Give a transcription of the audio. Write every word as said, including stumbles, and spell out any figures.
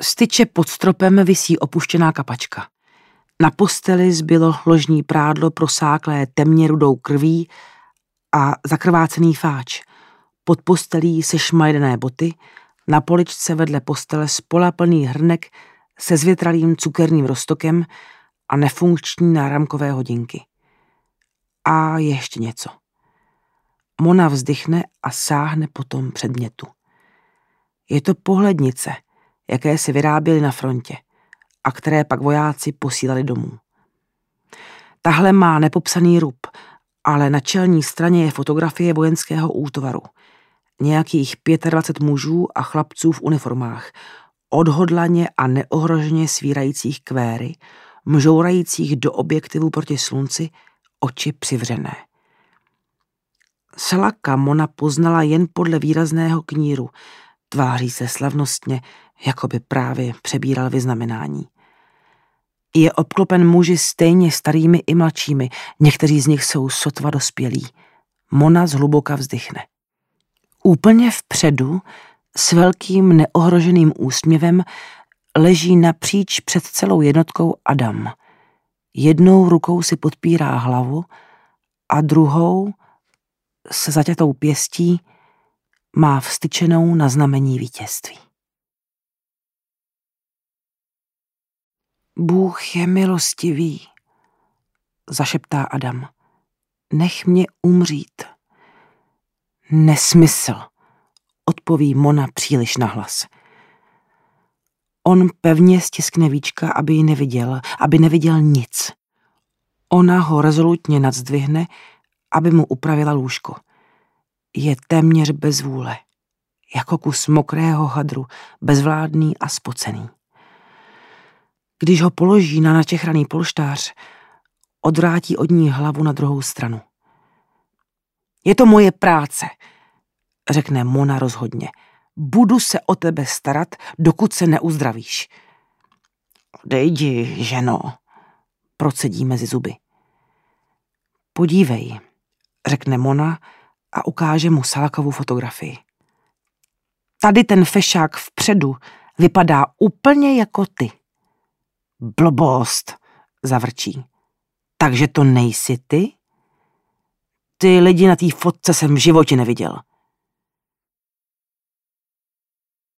Z tyče pod stropem visí opuštěná kapačka. Na posteli zbylo ložní prádlo prosáklé temně rudou krví a zakrvácený fáč. Pod postelí sešmajdené boty, na poličce vedle postele spolaplný hrnek se zvětralým cukerným roztokem a nefunkční náramkové hodinky. A ještě něco. Mona vzdychne a sáhne po tom předmětu. Je to pohlednice, jaké se vyráběly na frontě a které pak vojáci posílali domů. Tahle má nepopsaný rub, ale na čelní straně je fotografie vojenského útvaru. Nějakých dvacet pět mužů a chlapců v uniformách, odhodlaně a neohroženě svírajících kvéry, mžourajících do objektivu proti slunci, oči přivřené. Salaka Mona poznala jen podle výrazného kníru, tváří se slavnostně, jako by právě přebíral vyznamenání. Je obklopen muži stejně starými i mladšími, někteří z nich jsou sotva dospělí. Mona zhluboka vzdychne. Úplně vpředu, s velkým neohroženým úsměvem, leží napříč před celou jednotkou Adam. Jednou rukou si podpírá hlavu a druhou, se zaťatou pěstí, má vztyčenou na znamení vítězství. Bůh je milostivý, zašeptá Adam. Nech mě umřít. Nesmysl, odpoví Mona příliš nahlas. On pevně stiskne víčka, aby ji neviděl, aby neviděl nic. Ona ho rezolutně nadzdvihne, aby mu upravila lůžko. Je téměř bez vůle, jako kus mokrého hadru, bezvládný a spocený. Když ho položí na načechraný polštář, odvrátí od ní hlavu na druhou stranu. Je to moje práce, řekne Mona rozhodně. Budu se o tebe starat, dokud se neuzdravíš. Odejdi, ženo, procedí mezi zuby. Podívej, řekne Mona a ukáže mu Salakovu fotografii. Tady ten fešák vpředu vypadá úplně jako ty. Blbost, zavrčí. Takže to nejsi ty? Ty lidi na té fotce jsem v životě neviděl.